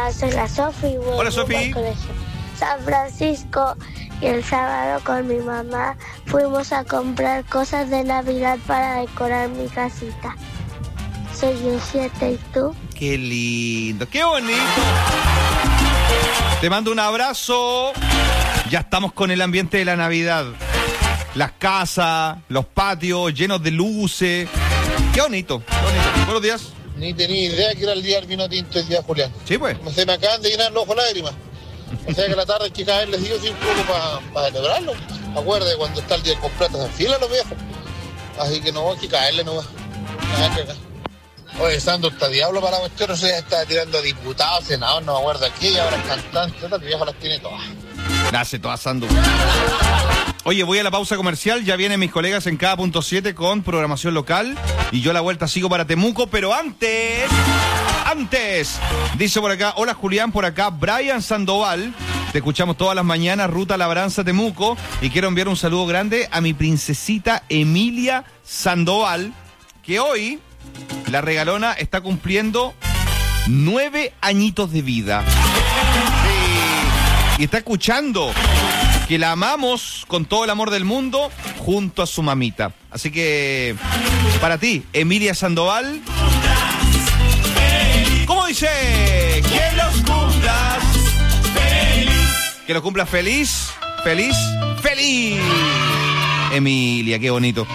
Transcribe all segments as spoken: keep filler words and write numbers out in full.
Hola, soy la Sofi. Hola, Sofi. San Francisco, y el sábado con mi mamá fuimos a comprar cosas de Navidad para decorar mi casita. Soy un siete, ¿y tú? Qué lindo, qué bonito. Te mando un abrazo. Ya estamos con el ambiente de la Navidad. Las casas, los patios llenos de luces. Qué bonito, qué bonito. Buenos días. Ni tenía idea que era el día del vino tinto el día, Julián. Sí, pues. Se me acaban de llenar los ojos lágrimas. O sea que la tarde hay que caerles digo un poco para pa celebrarlo. Acuérdate cuando está el día con plata se enfilan los viejos. Así que no hay que caerle nomás. Oye, Sandro, está diablo para la cuestión, o sea, está tirando a diputados, senadores, no me acuerdo aquí, y ahora es cantante, el viejo las tiene todas. Nace todas, Sandro. Oye, voy a la pausa comercial, ya vienen mis colegas en K punto siete con programación local y yo a la vuelta sigo para Temuco, pero antes, antes, dice por acá, hola Julián, por acá Brian Sandoval, te escuchamos todas las mañanas, ruta Labranza Temuco, y quiero enviar un saludo grande a mi princesita Emilia Sandoval, que hoy, la regalona, está cumpliendo nueve añitos de vida. Sí. Y está escuchando que la amamos con todo el amor del mundo junto a su mamita. Así que, para ti, Emilia Sandoval, ¿cómo dice? Que los cumplas feliz. Que los cumplas feliz, feliz, feliz. Emilia, qué bonito.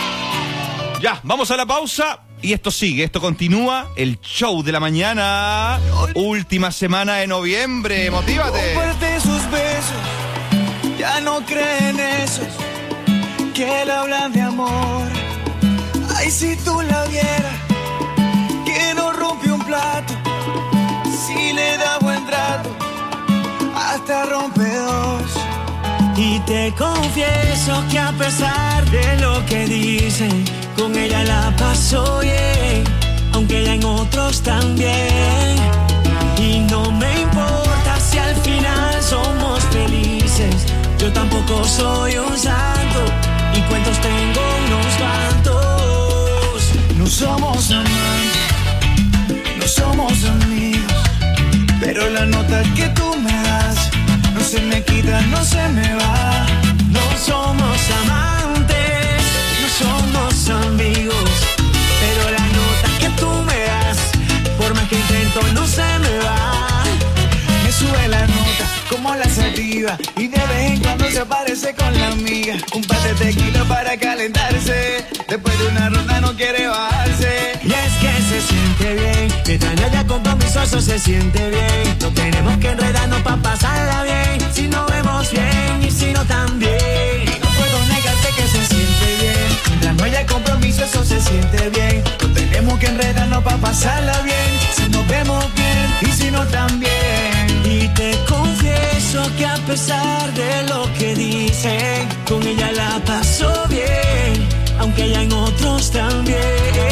Ya, vamos a la pausa. Y esto sigue, esto continúa, el show de la mañana, última semana de noviembre, motívate. Comparte sus besos, ya no creen esos que le hablan de amor. Ay, si tú la vieras, que no rompe un plato, si le da buen trato, hasta rompe dos. Y te confieso que a pesar de lo que dicen, con ella la paso bien, aunque ella en otros también. Y no me importa si al final somos felices, yo tampoco soy un santo, y cuentos tengo unos cuantos. No somos amantes, no somos amigos, pero la nota que tú me das no se me quita, no se me va. No somos amantes, no somos amigos, pero la nota que tú me das, por más que intento, no se me va. Me sube la nota como la sativa, y de vez en cuando se aparece con la amiga. Un par de tequila para calentarse, después de una ronda no quiere bajarse. Y es que se siente bien, mientras no haya compromiso eso se siente bien. No tenemos que enredarnos pa' pasarla bien, si no vemos bien y si no también. No puedo negarte que se siente bien, mientras no haya compromiso eso se siente bien. No tenemos que enredarnos pa' pasarla bien, si nos vemos bien y si no también. Y te confieso que a pesar de lo que dicen, con ella la paso bien, aunque ella en otros también.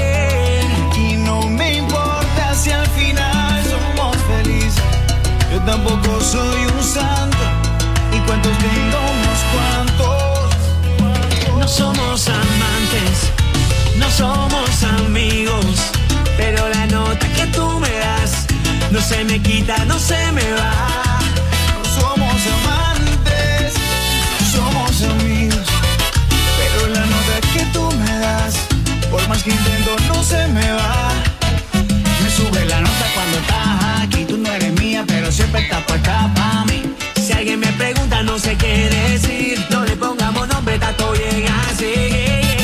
Y no me importa si al final somos felices, yo tampoco soy un santo, y cuentos tengo unos cuantos. No somos amantes, no somos amigos, pero la nota que tú me das no se me quita, no se me va. No somos amantes, no somos amigos, pero la nota que tú me das, por más que intento, no se me va. Me sube la nota cuando estás aquí, tú no eres mía, pero siempre estás puesta pa' mí. Si alguien me pregunta, no sé qué decir, no le pongamos nombre, está todo bien así.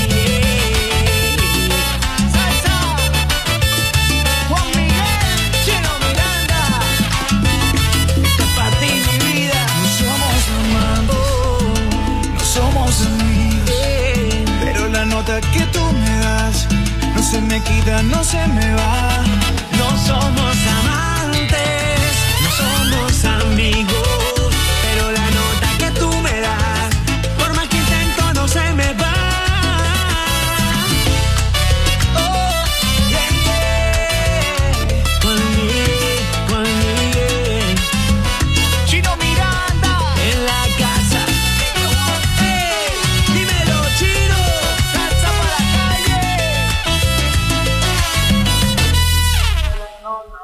Que tú me das no se me quita, no se me va. No somos amantes, no somos amigos, pero la nota que tú me das, por más que intento, no se me va. Oh, yeah, yeah. Conmigo, conmigo. Chino Miranda en la casa. Hey, dímelo, Chino. No, no.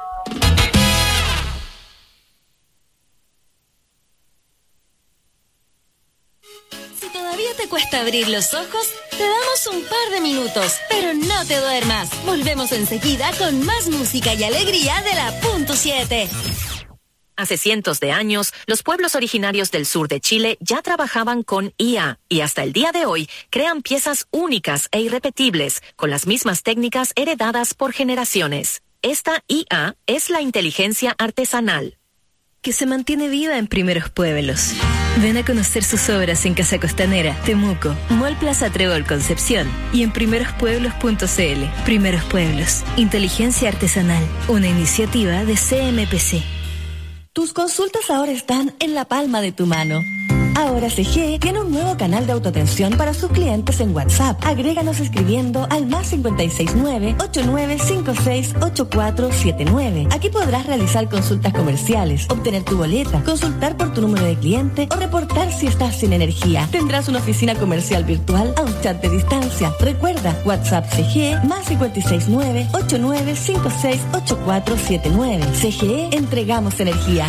te cuesta abrir los ojos, te damos un par de minutos, pero no te duermas. Volvemos enseguida con más música y alegría de la punto siete. Hace cientos de años, los pueblos originarios del sur de Chile ya trabajaban con I A y hasta el día de hoy crean piezas únicas e irrepetibles con las mismas técnicas heredadas por generaciones. Esta I A es la inteligencia artesanal, que se mantiene viva en primeros pueblos. Ven a conocer sus obras en Casa Costanera, Temuco, Mall Plaza Trébol Concepción y en primeros pueblos punto c l. Primeros Pueblos, inteligencia artesanal, una iniciativa de C M P C. Tus consultas ahora están en la palma de tu mano. Ahora C G tiene un nuevo canal de autoatención para sus clientes en WhatsApp. Agréganos escribiendo al más cinco seis nueve, ocho nueve cinco seis, ocho cuatro siete nueve. Aquí podrás realizar consultas comerciales, obtener tu boleta, consultar por tu número de cliente o reportar si estás sin energía. Tendrás una oficina comercial virtual a un chat de distancia. Recuerda, WhatsApp C G más cinco seis nueve, ocho nueve cinco seis, ocho cuatro siete nueve. C G E, entregamos energía.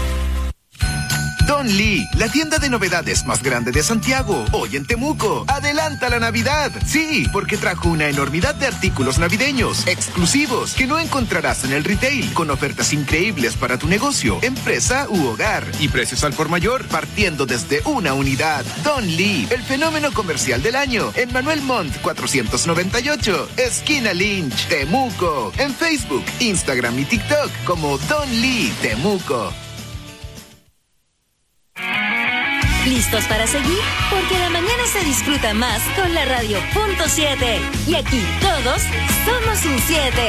Don Lee, la tienda de novedades más grande de Santiago, hoy en Temuco. Adelanta la Navidad. Sí, porque trajo una enormidad de artículos navideños exclusivos que no encontrarás en el retail, con ofertas increíbles para tu negocio, empresa u hogar y precios al por mayor partiendo desde una unidad. Don Lee, el fenómeno comercial del año, en Manuel Montt cuatrocientos noventa y ocho, esquina Lynch, Temuco. En Facebook, Instagram y TikTok como Don Lee Temuco. ¿Listos para seguir? Porque la mañana se disfruta más con la radio punto siete. Y aquí todos somos un siete.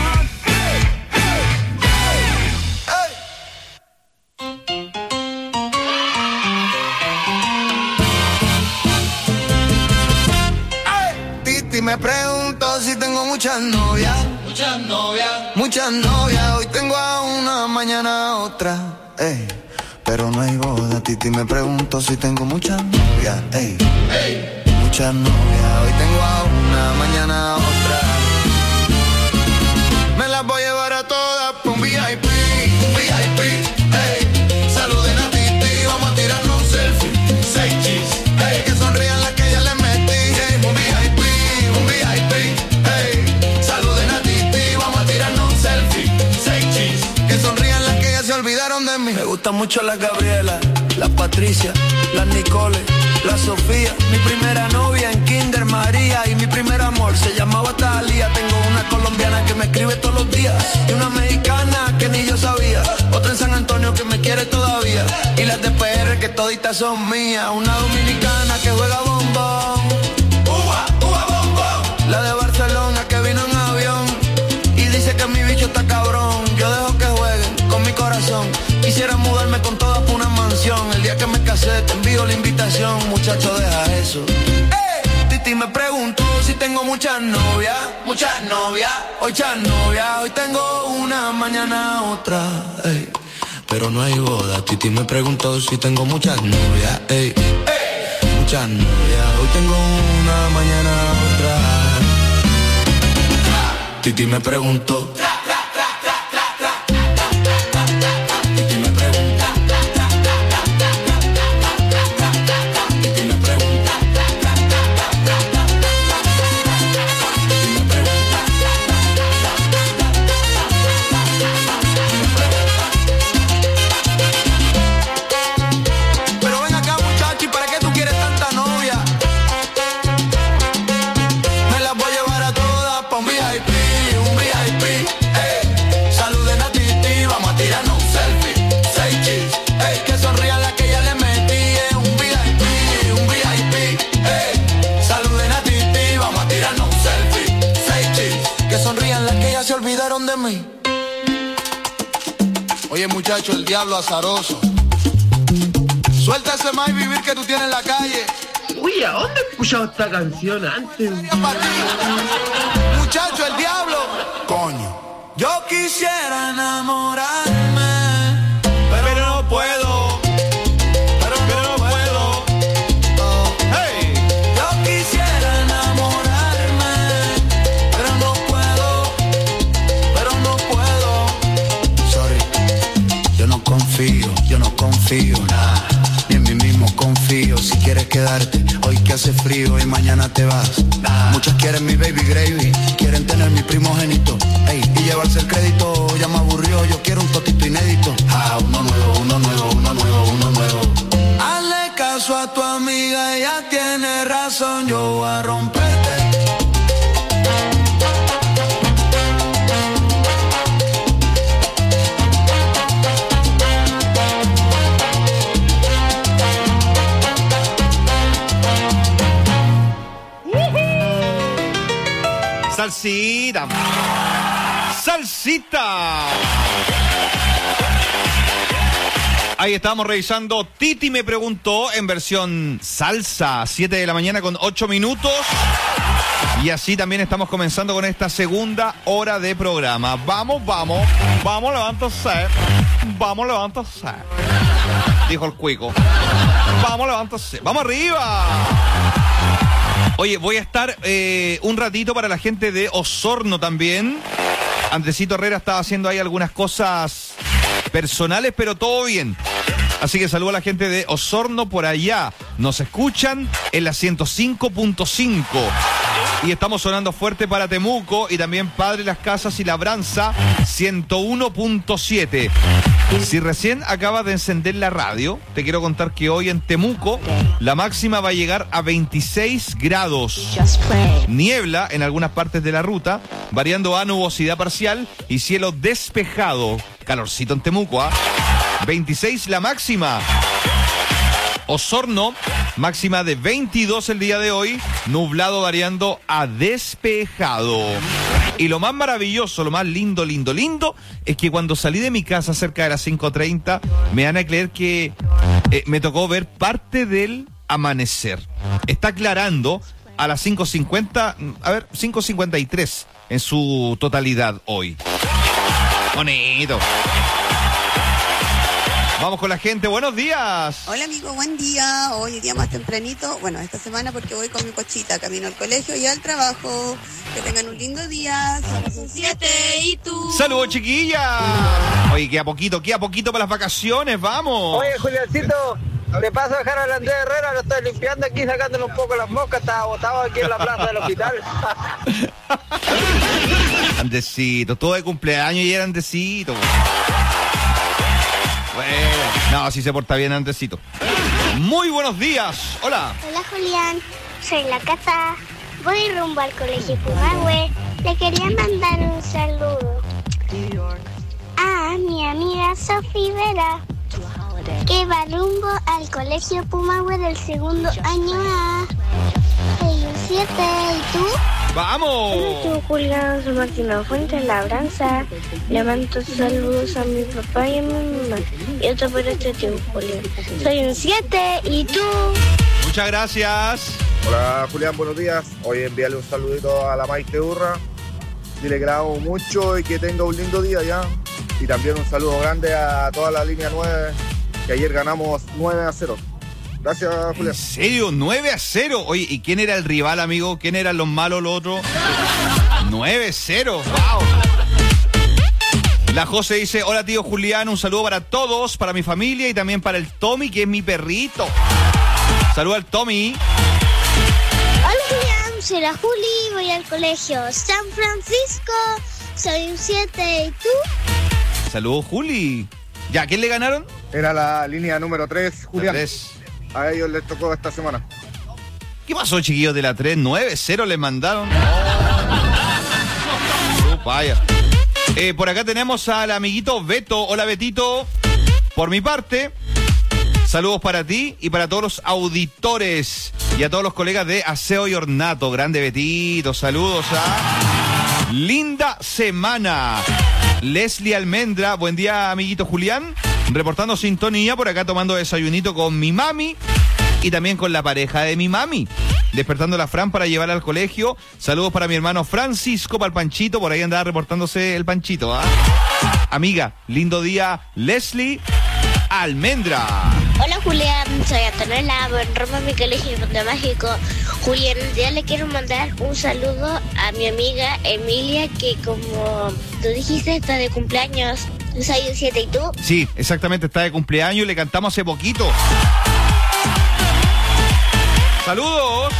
Titi me pregunto si tengo muchas novias. Muchas novias. Muchas novias. Hoy tengo a una, mañana a otra. Ey. Pero no hay boda, Titi me pregunto si tengo muchas novias, ey, ey. Muchas novias, hoy tengo a una, mañana a otra. Me las voy a llevar a todas por un V I P, un V I P, ey. Saluden a Titi, vamos a tirarnos un selfie, seis chis, ey. Que sonrían las que ya les metí, ey. Un V I P, un V I P, ey. Saluden a Titi, vamos a tirarnos un selfie, seis chis. Que sonrían las que ya se olvidaron de mí. Me gustan mucho las Gabriela, las Patricia, las Nicole, la Sofía. Mi primera novia en Kinder María y mi primer amor se llamaba Talía. Tengo una colombiana que me escribe todos los días y una mexicana que ni yo sabía. Otra en San Antonio que me quiere todavía y las de P R que toditas son mías. Una dominicana que juega bombón, uva, uva, bombón. La de Barcelona que vino en avión y dice que mi bicho está cabrón. Yo dejo que jueguen con mi corazón. Quisiera mudarme con todas por una mansión. El día que me casé te envío la invitación. Muchacho, deja eso. ¡Ey! Titi me preguntó si tengo muchas novias. Muchas novias. Hoy muchas novias. Hoy tengo una, mañana otra. Ey. Pero no hay boda. Titi me preguntó si tengo muchas novias. Ey. Ey. Muchas novias. Hoy tengo una, mañana otra. Titi me preguntó. Se olvidaron de mí. Oye muchacho, el diablo azaroso. Suelta ese más y vivir que tú tienes en la calle. Uy, ¿a dónde he escuchado esta canción antes? Muchacho, el diablo. Coño. Yo quisiera enamorarme, pero, pero no puedo. Pero, pero no puedo. Oh. Hey. Yo quisiera enamorarme, pero no puedo. Pero no puedo. Sorry. Yo no confío, yo no confío, nah, ni en mí mismo confío. Si quieres quedarte, hoy que hace frío y mañana te vas, nah. Muchos quieren mi baby gravy, quieren tener mi primogénito, ey, y llevarse el crédito, ya me aburrió, yo quiero un totito inédito. Ah, uno nuevo, uno nuevo, uno nuevo, uno nuevo. Hazle caso a tu amiga, ella tiene razón, yo voy a romperte. Salsita. Salsita. Ahí estamos revisando. Titi me preguntó en versión salsa. siete de la mañana con ocho minutos. Y así también estamos comenzando con esta segunda hora de programa. Vamos, vamos. Vamos, levántase. Vamos, levántase. Dijo el cuico. Vamos, levántase. Vamos arriba. Oye, voy a estar eh, un ratito para la gente de Osorno también. Andresito Herrera estaba haciendo ahí algunas cosas personales, pero todo bien. Así que saludo a la gente de Osorno por allá. Nos escuchan en la ciento cinco punto cinco. Y estamos sonando fuerte para Temuco y también Padre Las Casas y Labranza ciento uno punto siete. Si recién acabas de encender la radio, te quiero contar que hoy en Temuco la máxima va a llegar a veintiséis grados. Niebla en algunas partes de la ruta, variando a nubosidad parcial y cielo despejado. Calorcito en Temuco, ¿ah? veintiséis la máxima. Osorno, máxima de veintidós el día de hoy, nublado variando a despejado. Y lo más maravilloso, lo más lindo, lindo, lindo, es que cuando salí de mi casa cerca de las cinco treinta, me van a creer que eh, me tocó ver parte del amanecer. Está aclarando a las cinco cincuenta, a ver, cinco cincuenta y tres en su totalidad hoy. Bonito. Vamos con la gente, buenos días. Hola amigo, buen día. Hoy día más tempranito, bueno, esta semana porque voy con mi cochita, camino al colegio y al trabajo. Que tengan un lindo día. Somos un siete y tú. Saludos, chiquillas. Oye, que a poquito, que a poquito para las vacaciones, vamos. Oye, Juliancito, te paso a dejar al Andrés Herrera, lo estoy limpiando aquí, sacándole un poco las moscas, estaba botado aquí en la plaza del hospital. Andesito, todo de cumpleaños y era Andesito. Bueno, no, si se porta bien Andresito. Muy buenos días, hola. Hola Julián, soy la Cata. Voy rumbo al colegio Pumahue. Le quería mandar un saludo a mi amiga Sofi Vera, que va rumbo al colegio Pumahue del segundo año A. Soy un siete, ¿y tú? ¡Vamos! Hola, Julián, soy Martina Fuentes Labranza. Le mando saludos a mi papá y a mi mamá. Y otro por este tío, Julián. Soy un siete, ¿y tú? Muchas gracias. Hola, Julián, buenos días. Hoy envíale un saludito a la Maite Urra. Dile que la amo mucho y que tenga un lindo día ya. Y también un saludo grande a toda la línea nueve, que ayer ganamos nueve a cero. Gracias, Julián. ¿En serio? nueve a cero. Oye, ¿y quién era el rival, amigo? ¿Quién eran los malos, los otros? nueve a cero. ¡Wow! La José dice, hola tío Julián, un saludo para todos, para mi familia y también para el Tommy, que es mi perrito. Saludo al Tommy. Hola Julián, soy la Juli, voy al colegio San Francisco, soy un siete, ¿y tú? Saludos, Juli. ¿Ya, quién le ganaron? Era la línea número tres, Julián. tres. A ellos les tocó esta semana. ¿Qué pasó, chiquillos de la tres? nueve cero les mandaron. Oh, vaya. Eh, por acá tenemos al amiguito Beto. Hola, Betito. Por mi parte, saludos para ti y para todos los auditores y a todos los colegas de Aseo y Ornato. Grande Betito, saludos a... Linda semana. Leslie Almendra, buen día, amiguito Julián. Reportando sintonía por acá, tomando desayunito con mi mami y también con la pareja de mi mami. Despertando a la Fran para llevarla al colegio. Saludos para mi hermano Francisco, para el Panchito. Por ahí andaba reportándose el Panchito, ¿ah? Amiga, lindo día, Leslie Almendra. Hola Julián, soy Antonella, en Roma, mi colegio Mundo Mágico. Julián, ya le quiero mandar un saludo a mi amiga Emilia, que como tú dijiste está de cumpleaños. Yo soy un siete, ¿y tú? Sí, exactamente, está de cumpleaños y le cantamos hace poquito. ¡Saludos!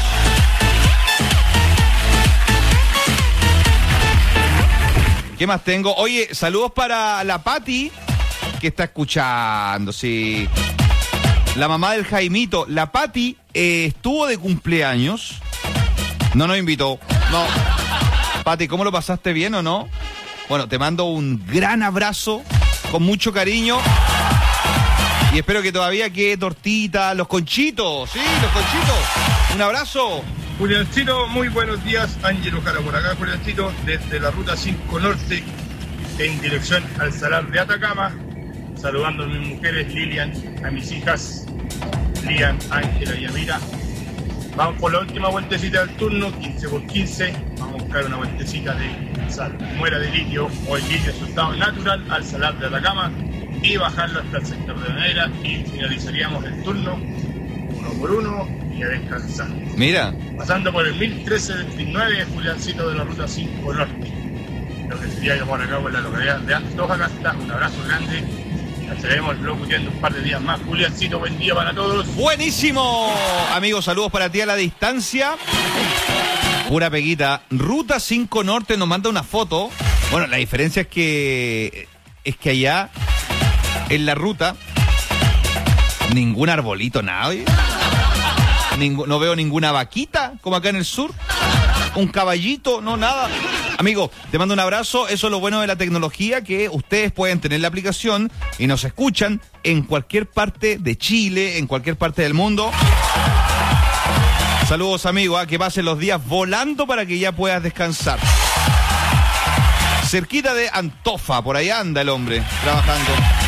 ¿Qué más tengo? Oye, saludos para la Pati, que está escuchando, sí. La mamá del Jaimito. La Pati eh, estuvo de cumpleaños. No nos invitó. No. Pati, ¿cómo lo pasaste, bien o no? Bueno, te mando un gran abrazo, con mucho cariño. Y espero que todavía quede tortita, los conchitos, sí, los conchitos. Un abrazo. Juliancito, muy buenos días. Ángelo Jara por acá, Juliancito, desde la ruta cinco Norte, en dirección al Salar de Atacama. Saludando a mis mujeres, Lilian, a mis hijas, Lian, Ángela y Amira. Vamos por la última vueltecita del turno, quince por quince. Vamos a buscar una vueltecita de sal, muera de litio o el litio en su estado natural al Salar de Atacama y bajarlo hasta el sector de Manera y finalizaríamos el turno uno por uno y a descansar. Mira. Pasando por el mil trescientos veintinueve, Juliancito de la ruta cinco Norte. Lo que sería yo por acá por la localidad de Antofagasta. Un abrazo grande. Ya estaremos locuteando un par de días más. Juliancito, buen día para todos. ¡Buenísimo! Amigos, saludos para ti a la distancia. Pura peguita. Ruta cinco Norte nos manda una foto. Bueno, la diferencia es que es que allá en la ruta ningún arbolito, nada. Ningú, no veo ninguna vaquita como acá en el sur. Un caballito, no, nada. Amigo, te mando un abrazo. Eso es lo bueno de la tecnología, que ustedes pueden tener la aplicación y nos escuchan en cualquier parte de Chile, en cualquier parte del mundo. Saludos, amigo, ¿eh? Que pasen los días volando para que ya puedas descansar. Cerquita de Antofa, por ahí anda el hombre, trabajando.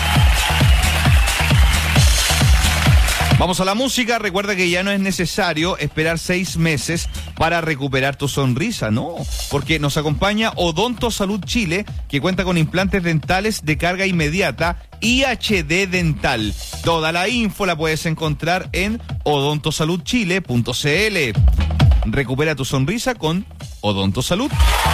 Vamos a la música. Recuerda que ya no es necesario esperar seis meses para recuperar tu sonrisa, no, porque nos acompaña Odonto Salud Chile, que cuenta con implantes dentales de carga inmediata y H D Dental. Toda la info la puedes encontrar en odonto salud chile punto c l. Recupera tu sonrisa con Odonto Salud.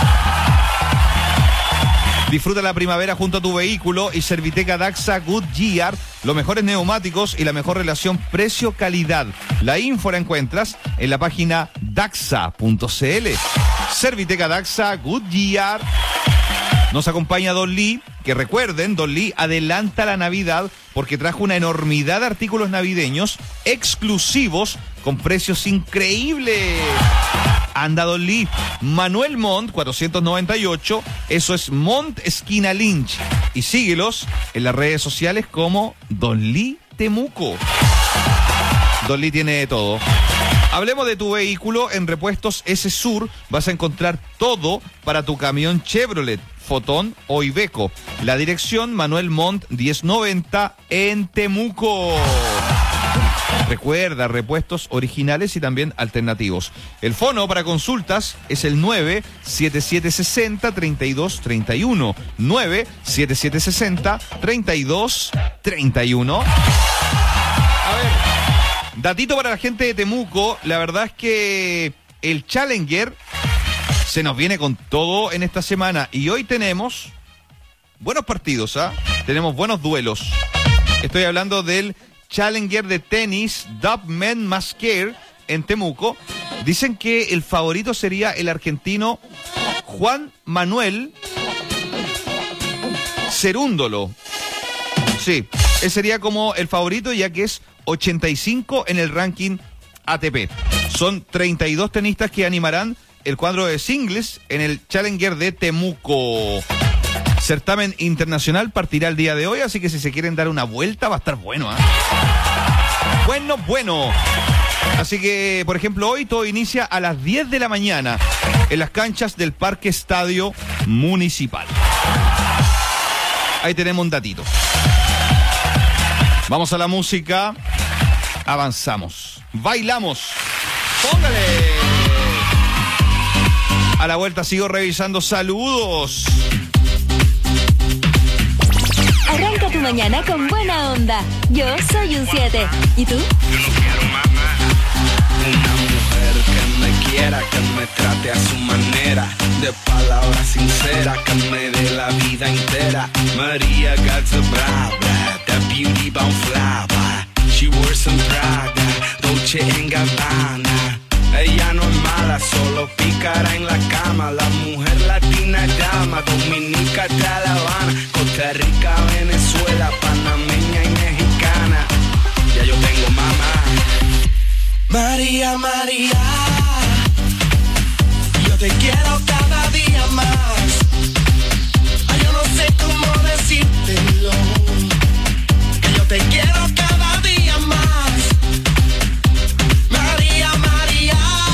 Disfruta la primavera junto a tu vehículo y Serviteca Daxa Goodyear, los mejores neumáticos y la mejor relación precio-calidad. La info la encuentras en la página daxa punto c l. Serviteca Daxa Goodyear. Nos acompaña Don Lee, que recuerden, Don Lee adelanta la Navidad porque trajo una enormidad de artículos navideños exclusivos con precios increíbles. Anda Don Lee. Manuel Montt, cuatrocientos noventa y ocho, eso es Montt esquina Lynch. Y síguelos en las redes sociales como Don Lee Temuco. Don Lee tiene de todo. Hablemos de tu vehículo. En Repuestos S Sur vas a encontrar todo para tu camión Chevrolet, Fotón o Iveco. La dirección Manuel Montt diez noventa en Temuco. Recuerda, repuestos originales y también alternativos. El fono para consultas es el nueve siete siete seis cero, tres dos tres uno. nueve siete siete seis cero, tres dos tres uno. A ver, datito para la gente de Temuco. La verdad es que el Challenger se nos viene con todo en esta semana. Y hoy tenemos buenos partidos, ¿ah? ¿eh? Tenemos buenos duelos. Estoy hablando del Challenger de tenis Dub Men Masquer en Temuco. Dicen que el favorito sería el argentino Juan Manuel Cerúndolo. Sí, ese sería como el favorito, ya que es ochenta y cinco en el ranking A T P. Son treinta y dos tenistas que animarán el cuadro de singles en el Challenger de Temuco. Certamen internacional partirá el día de hoy, así que si se quieren dar una vuelta va a estar bueno, ¿eh? Bueno, bueno. Así que, por ejemplo, hoy todo inicia a las diez de la mañana en las canchas del Parque Estadio Municipal. Ahí tenemos un datito. Vamos a la música. Avanzamos. Bailamos. Póngale. A la vuelta sigo revisando saludos. Arranca tu mañana con buena onda. Yo soy un siete. ¿Y tú? Una mujer que me quiera, que me trate a su manera, de palabras sinceras, que me dé la vida entera. Maria got the bra bra, that beauty bound fly by. She wears some Prada, Dolce and Gabbana. Ella no es mala, solo pícara en la cama. La mujer latina es dama, dominica de La Habana, Costa Rica, Venezuela, panameña y mexicana. Ya yo tengo mamá. María, María, yo te quiero cada día más. Ay, yo no sé cómo decírtelo, que yo te quiero cada día más. María, María,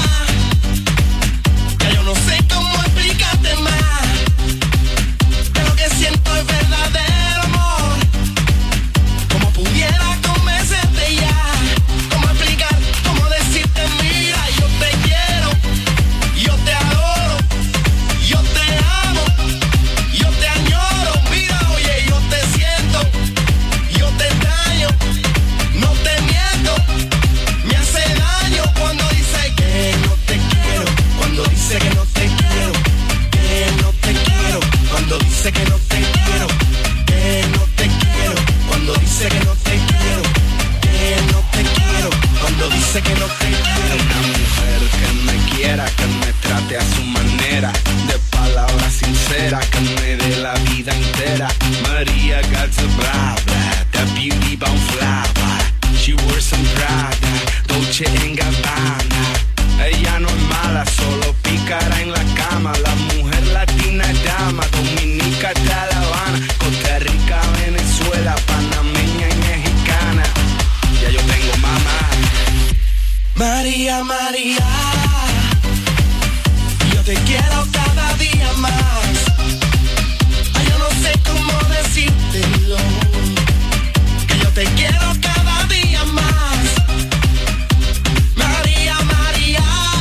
que yo no sé cómo explicarte más, que lo que siento es verdadero amor. Como pudiera convencerte ya, cómo explicar, cómo decirte mira, yo te quiero, yo te adoro, yo te amo, yo te añoro. Mira, oye, yo te siento, yo te extraño, no te miento. Me hace daño cuando dice que no te quiero, cuando dice que no te quiero, que no te quiero, cuando dice que no te quiero, que no te quiero, cuando dice que no te quiero, que no te quiero, cuando dice que no te quiero. Una mujer que me quiera, que me trate a su manera, de palabras sinceras, que me dé la vida entera. Maria got the bra bra, that beauty bound fly by. She wears some Prada, Dolce and Gabbana. Ella no es mala, solo pícara en la cama. La mujer latina es dama, dominica de La Habana, Costa Rica, Venezuela, panameña y mexicana. Ya yo tengo mamá. María, María, yo te quiero cada día más. Ay, yo no sé cómo decírtelo, que yo te quiero cada día más. María, María,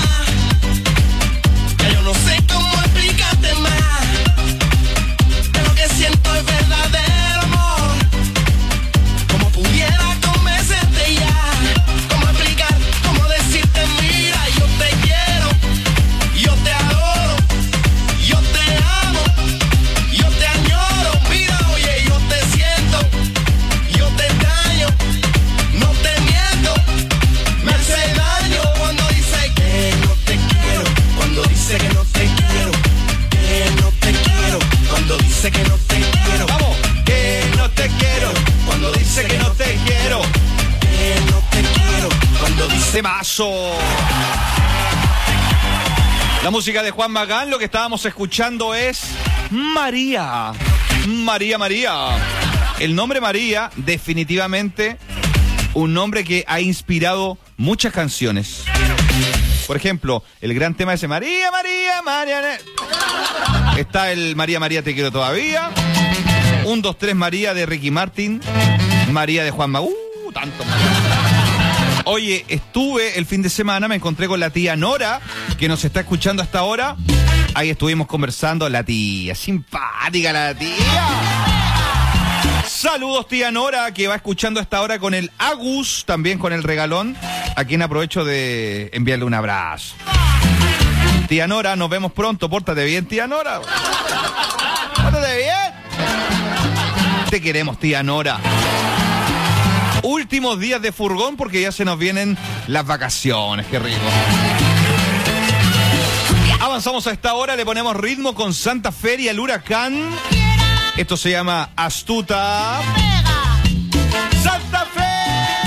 que yo no sé cómo explicarte más, que lo que siento es verdadero amor. Como pudiera convencerte ya, cómo explicar, cómo decirte mira, yo te quiero, yo te adoro, yo te amo, yo te añoro. Mira, oye, yo te siento, yo te extraño, no te miento. Me hace daño cuando dice que no te quiero, cuando dice que no te quiero, que no te quiero, cuando dice que no te quiero. Vamos, que no te quiero, Cuando dice que no te quiero, que no te quiero, cuando dice temazo. La música de Juan Magán, lo que estábamos escuchando es María. María, María. El nombre María, definitivamente, un nombre que ha inspirado muchas canciones. Por ejemplo, el gran tema ese María, María, María. Está el María, María, te quiero todavía. Un, dos, tres, María de Ricky Martin. María de Juan Magán. Uh, tanto más. Oye, estuve el fin de semana, me encontré con la tía Nora, que nos está escuchando hasta ahora. Ahí estuvimos conversando, la tía, simpática la tía. Saludos, tía Nora, que va escuchando hasta ahora con el Agus, también con el regalón, a quien aprovecho de enviarle un abrazo. Tía Nora, nos vemos pronto, pórtate bien, tía Nora. Pórtate bien. Te queremos, tía Nora. Últimos días de furgón porque ya se nos vienen las vacaciones, qué rico. Avanzamos a esta hora, le ponemos ritmo con Santa Fe y el Huracán. Esto se llama Astuta. ¡Santa Fe!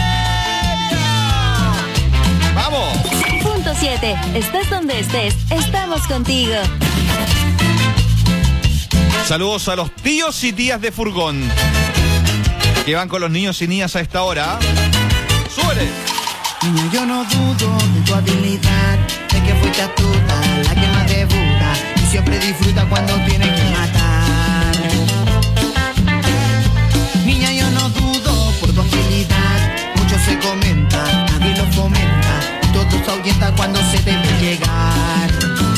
¡Vamos! Punto siete. Estás donde estés, estamos contigo. Saludos a los tíos y tías de furgón que van con los niños y niñas a esta hora. ¡Súbele! Niña, yo no dudo de tu habilidad, de que fuiste astuta, la que más debuta y siempre disfruta cuando tienes que matar. Niña, yo no dudo por tu agilidad, mucho se comenta, nadie lo fomenta, todo se ahuyenta cuando se te ve llegar.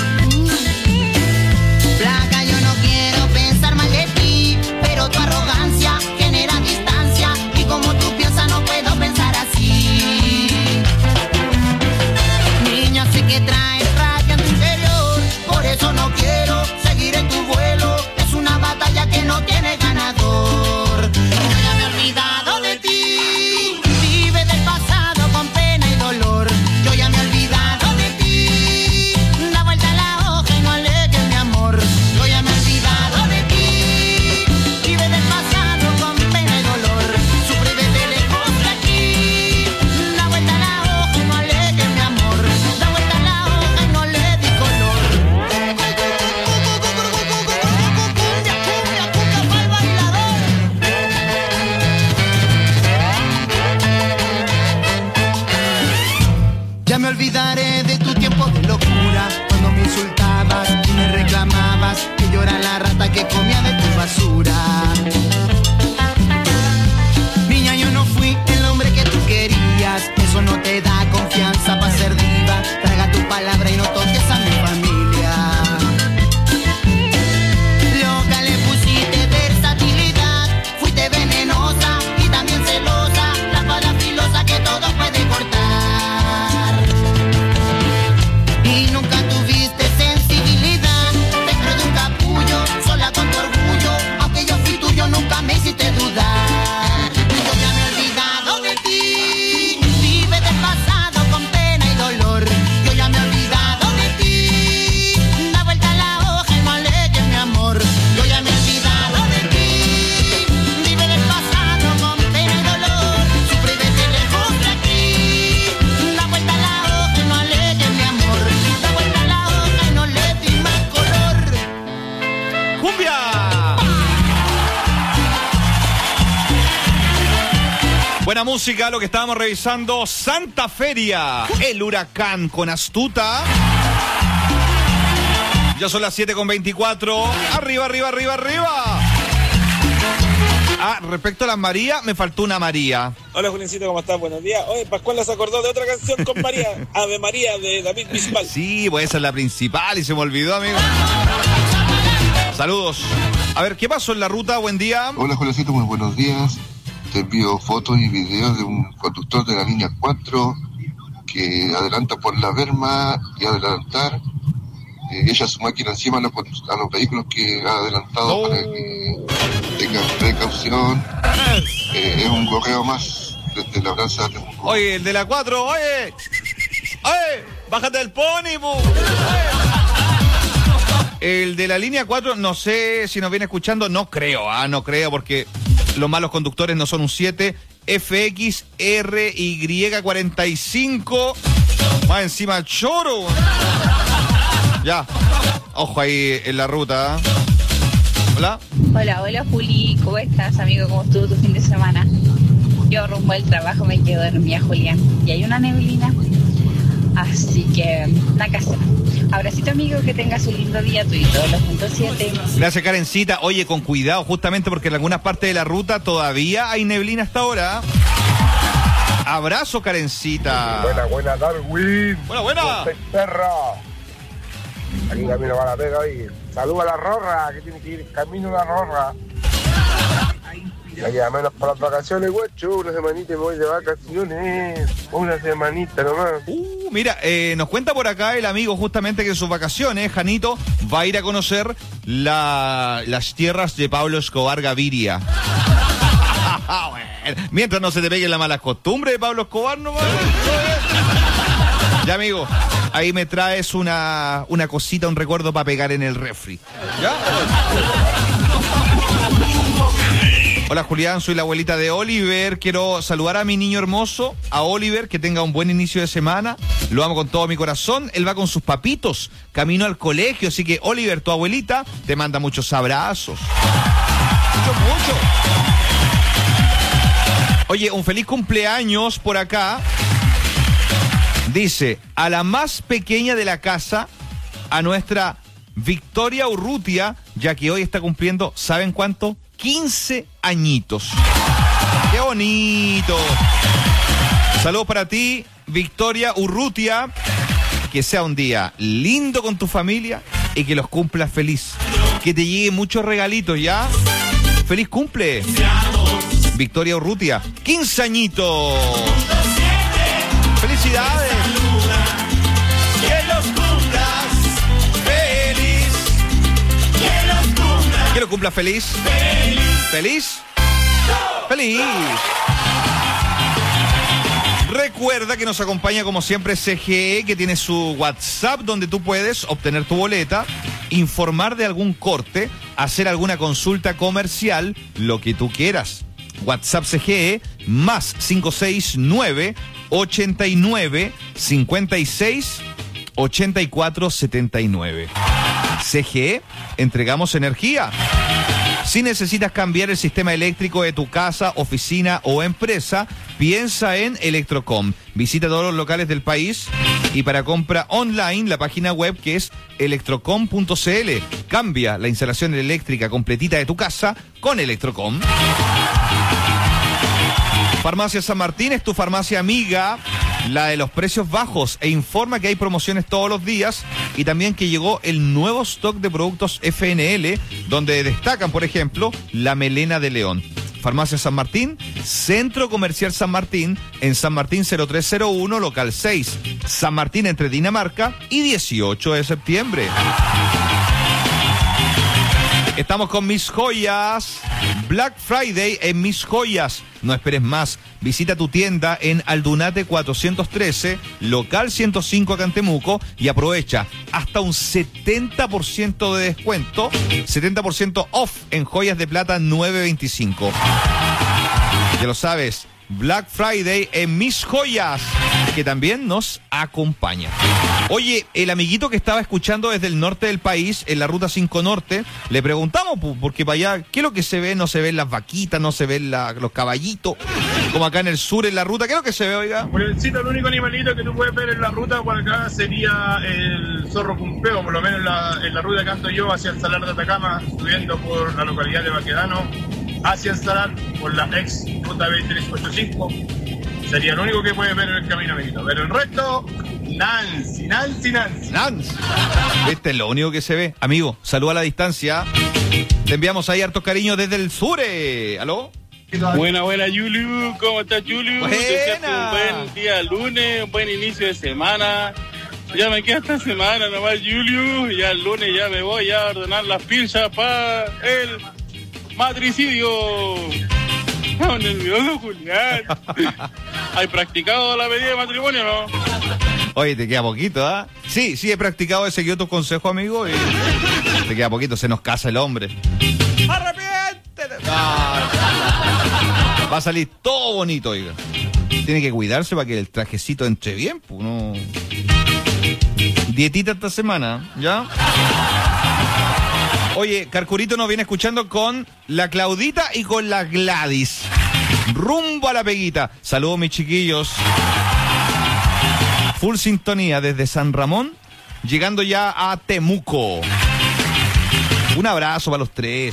Flaca, yo no quiero pensar mal de ti, pero tu arrogancia genera distancia y como tú piensas no puedo pensar así. Niña, sé que trae Buena música, lo que estábamos revisando. Santa Feria, el huracán con Astuta. Ya son las siete con veinticuatro. Arriba, arriba, arriba, arriba. Ah, respecto a las María, me faltó una María. Hola, Juliancito, ¿cómo estás? Buenos días. Oye, Pascual se acordó de otra canción con María. Ave María, de David Bisbal. Sí, pues esa es la principal y se me olvidó, amigo. Saludos. A ver, ¿qué pasó en la ruta? Buen día. Hola, Juliancito, muy buenos días. Te envío fotos y videos de un conductor de la línea cuatro que adelanta por la berma y adelantar. Eh, ella su máquina encima a los, a los vehículos que ha adelantado oh. para que tengan precaución. Eh, es un correo más desde la Braza. Oye, el de la cuatro, oye. Oye, bájate del pony, bu. El de la línea cuatro, no sé si nos viene escuchando, no creo, ah, no creo, porque los malos conductores no son un siete. F X R Y cuarenta y cinco. Más encima choro. Ya, ojo ahí en la ruta. Hola. Hola, hola Juli, ¿cómo estás, amigo? ¿Cómo estuvo tu fin de semana? Yo rumbo al trabajo me quedo dormida, Julián, y hay una neblina, así que nada que hacer. Abracito, amigo, que tengas un lindo día, tú y todos los puntos siete. Gracias, Karencita. Oye, con cuidado, justamente porque en algunas partes de la ruta todavía hay neblina hasta ahora. Abrazo, Karencita. Buena, buena, Darwin. Buena, buena. Perra. Aquí camino para la pega hoy. Saluda a la Rorra, que tiene que ir camino a la Rorra. Ya menos para las vacaciones, guacho. Una semanita y me voy de vacaciones. Una semanita nomás. Uh, mira, eh, nos cuenta por acá el amigo justamente que en sus vacaciones, Janito, va a ir a conocer la, las tierras de Pablo Escobar Gaviria. Bueno, mientras no se te peguen las malas costumbres de Pablo Escobar, nomás. Ya, amigo, ahí me traes una, una cosita, un recuerdo para pegar en el refri. ¿Ya? Hola, Julián, soy la abuelita de Oliver. Quiero saludar a mi niño hermoso, a Oliver, que tenga un buen inicio de semana. Lo amo con todo mi corazón. Él va con sus papitos, camino al colegio. Así que, Oliver, tu abuelita, te manda muchos abrazos. Mucho, mucho. Oye, un feliz cumpleaños por acá. Dice, a la más pequeña de la casa, a nuestra Victoria Urrutia, ya que hoy está cumpliendo, ¿saben cuánto? quince añitos. ¡Qué bonito! Saludos para ti, Victoria Urrutia. Que sea un día lindo con tu familia y que los cumplas feliz. Que te lleguen muchos regalitos, ¿ya? ¡Feliz cumple! Victoria Urrutia, quince añitos. ¡Felicidades! ¡Que los cumplas feliz! ¡Que los cumplas! ¿Que lo cumplas feliz? ¡Feliz! ¿Feliz? ¡Feliz! Recuerda que nos acompaña como siempre C G E, que tiene su WhatsApp donde tú puedes obtener tu boleta, informar de algún corte, hacer alguna consulta comercial, lo que tú quieras. WhatsApp C G E más cinco seis nueve ochenta y nueve cincuenta y seis ochenta y cuatro setenta y nueve. C G E, entregamos energía. Si necesitas cambiar el sistema eléctrico de tu casa, oficina o empresa, piensa en Electrocom. Visita todos los locales del país y para compra online la página web que es electrocom punto c l. Cambia la instalación eléctrica completita de tu casa con Electrocom. Farmacia San Martín es tu farmacia amiga, la de los precios bajos, e informa que hay promociones todos los días y también que llegó el nuevo stock de productos F N L, donde destacan, por ejemplo, la melena de león. Farmacia San Martín, Centro Comercial San Martín, en San Martín cero tres cero uno, local seis. San Martín entre Dinamarca y dieciocho de septiembre. Estamos con Mis Joyas. Black Friday en Mis Joyas. No esperes más. Visita tu tienda en Aldunate cuatrocientos trece, local ciento cinco acá en Temuco, y aprovecha hasta un setenta por ciento de descuento, setenta por ciento off en joyas de plata nueve veinticinco. Ya lo sabes, Black Friday en Mis Joyas. que también nos acompaña. Oye, el amiguito que estaba escuchando desde el norte del país, en la ruta cinco Norte, le preguntamos, porque para allá, ¿qué es lo que se ve? No se ven las vaquitas, no se ven la, los caballitos, como acá en el sur, en la ruta. ¿Qué es lo que se ve, oiga? Por el sitio, el único animalito que tú puedes ver en la ruta por acá sería el zorro cumpeo, por lo menos en la, en la ruta que ando yo hacia el Salar de Atacama, subiendo por la localidad de Baquedano, hacia el Salar, por la ex ruta B trescientos ochenta y cinco. Sería lo único que puedes ver en el camino, amiguito. Pero el resto, Nancy, Nancy, Nancy. Nancy. Este es lo único que se ve. Amigo, saluda a la distancia. Te enviamos ahí hartos cariños desde el sur. ¿Aló? Buena, buena, Juliu. ¿Cómo estás, Juliu? Buena. Desearte un buen día lunes, un buen inicio de semana. Ya me queda esta semana nomás, Juliu. Ya el lunes ya me voy a ordenar las pinzas para el matricidio. No, nervioso, Julián. ¿Has practicado la pedida de matrimonio o no? Oye, te queda poquito, ¿ah? ¿eh? Sí, sí, he practicado, he seguido tus consejos, amigo, y te queda poquito, se nos casa el hombre. ¡Arrepiéntete! No, va a salir todo bonito, oiga. Tiene que cuidarse para que el trajecito entre bien, pues, no. Dietita esta semana, ¿ya? Oye, Carcurito nos viene escuchando con la Claudita y con la Gladys. Rumbo a la peguita. Saludos, mis chiquillos. Full sintonía desde San Ramón, llegando ya a Temuco. Un abrazo para los tres.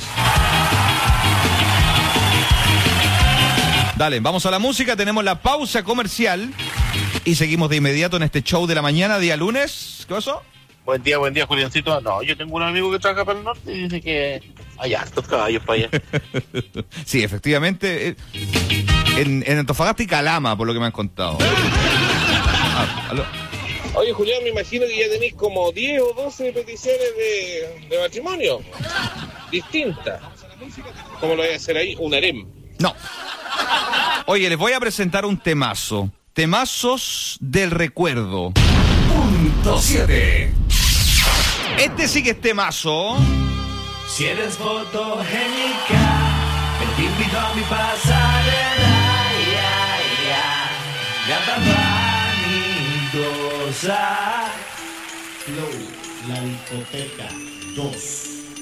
Dale, vamos a la música, tenemos la pausa comercial y seguimos de inmediato en este show de la mañana, día lunes. ¿Qué pasó? Buen día, buen día, Juliancito. No, yo tengo un amigo que trabaja para el norte y dice que hay hartos caballos para allá. Sí, efectivamente. En, en Antofagasta y Calama, por lo que me han contado. Ah, aló. Oye, Julián, me imagino que ya tenéis como diez o doce peticiones de, de matrimonio distintas. ¿Cómo lo voy a hacer ahí? ¿Un harem? No. Oye, les voy a presentar un temazo. Temazos del recuerdo. Punto siete. Este sí que es temazo. Si eres fotogénica, te invito a mi pasarela. Ya, ya, gata vanidosa. Flow, la discoteca dos.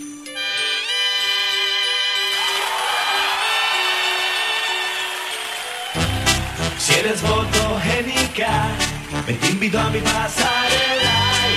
Si eres fotogénica, me te invito a mi pasarela.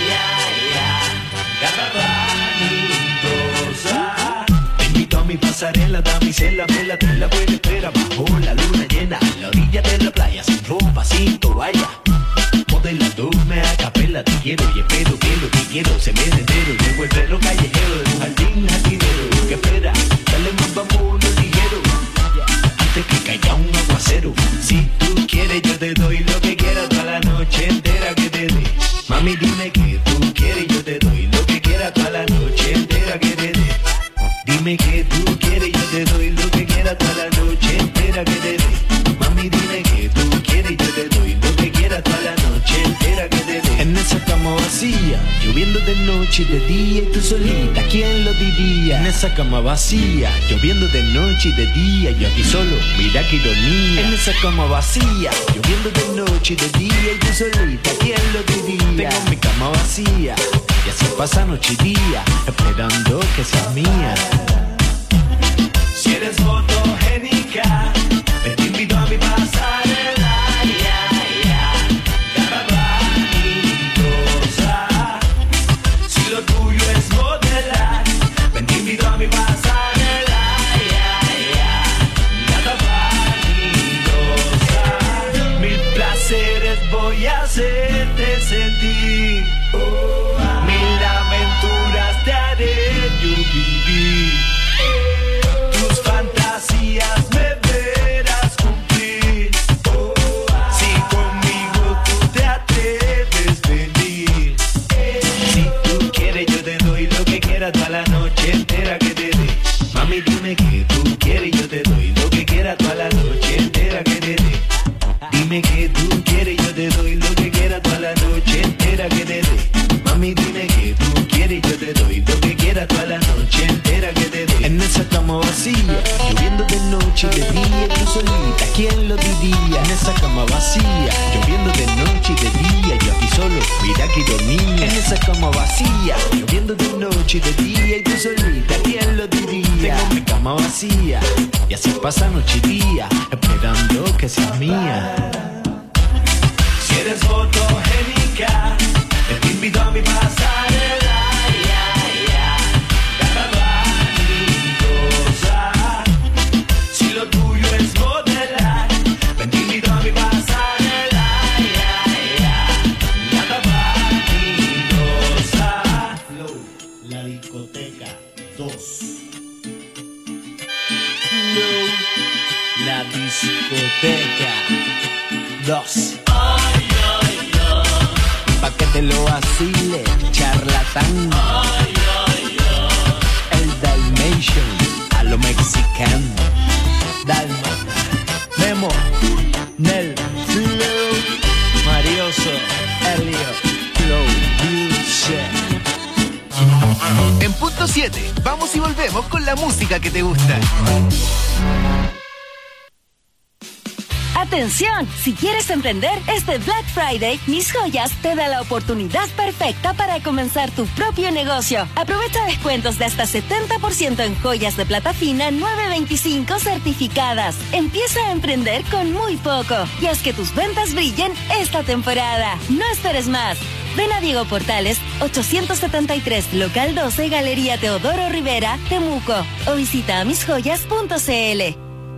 Te invito a mi pasarela, damisela, me la tela, buena espera bajo la luna llena, a la orilla de la playa, sin ropa, sin toalla. Modelándome a capela, te quiero y espero que lo que quiero se me entero. Llevo el perro callejero de un jardín jardinero. ¿Qué espera? Dale más, vámonos ligero, antes que caiga un aguacero. Si tú quieres yo te doy lo que quieras toda la noche entera que te dé. Mami, dime que tú quieres, yo te doy lo que quieras toda la noche entera que te dé. Dime que tú quieres, yo te doy lo que quieras toda la noche entera que te dé. Mami, dime que tú quieres, yo te doy lo que quieras toda la noche entera que te dé. En esa cama vacía, lloviendo de noche y de día y tú solita, ¿quién lo diría? En esa cama vacía, lloviendo de noche y de día, yo aquí solo, mira qué ironía. En esa cama vacía, lloviendo de noche y de día y tú solita, ¿quién lo diría? Tengo mi cama vacía y así pasa noche y día, esperando que seas mía. Si eres fotogénica, me te invito a mi pasarela. Si lo tuyo es modelar, ven te invito a mi pasarela. Gata vanidosa, mil placeres voy a hacerte sentir. Mil aventuras te haré yo vivir. Tus fantasías me verás cumplir. Si conmigo tú te atreves venir. Si tú quieres yo te doy lo que quieras toda la noche entera que te dé. Mami, dime que tú quieres yo te doy lo que quieras toda la noche entera que te dé. Dime que tú quieres yo te doy lo que quieras toda la noche entera que te dé. Mami, dime que tú quieres yo te doy lo que quieras toda la noche entera que te dé. En esa cama vacía, lloviendo de noche y de día, tú solita, ¿quién ¿quién lo diría? En esa cama vacía, lloviendo de noche y de día, yo aquí solo, mira qué ironía. En esa cama vacía, lloviendo de noche y de día, y tú solita, ¿quién lo diría? Tengo mi cama vacía, y así pasa noche y día, esperando que seas mía. Si eres fotogénica, te invito a mi pasarela, ya, ya, gata mariposa. Si lo tuyo es modelar, ven, te invito a mi pasarela, ya, ya, gata mariposa. Flow, la discoteca dos. Flow, la discoteca dos. Pa' que te lo vacile, charlatán. Ay, ay, ay. El Dalmatian, a lo mexicano. Dalma, Memo, Nel, Flow, Marioso, Elio, Flow, Music. En punto siete, vamos y volvemos con la música que te gusta. ¡Atención! Si quieres emprender, este Black Friday, Mis Joyas te da la oportunidad perfecta para comenzar tu propio negocio. Aprovecha descuentos de hasta setenta por ciento en joyas de plata fina nueve veinticinco certificadas. Empieza a emprender con muy poco y haz que tus ventas brillen esta temporada. No esperes más. Ven a Diego Portales, ochocientos setenta y tres, local doce, Galería Teodoro Rivera, Temuco, o visita mis joyas punto c l.